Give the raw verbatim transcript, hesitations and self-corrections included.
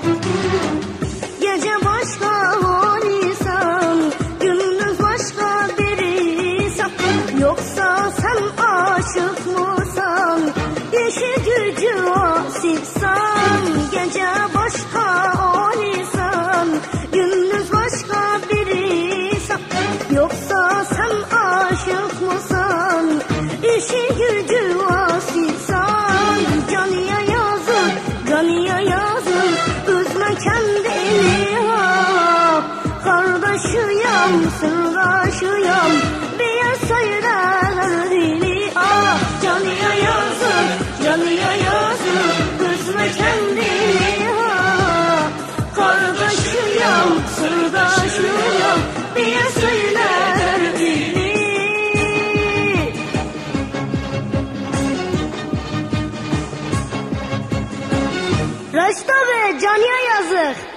Gece başka olsan, gündüz başka biriysen, yoksa sen aşık mısan, işi gücü asipsan. Gece başka olsan, gündüz başka biriysen, yoksa sen aşık mısan, işi gücü asipsan. Canıya yazık, canıya yazık, üzme kendini ha. Kardeşiyim, sırdaşıyım diye söyler dili ah. Canıya yazık, canıya yazık, üzme kendini ha. Kardeşiyim, sırdaşıyım diye söyler dili. Reşta ve canıya yazık.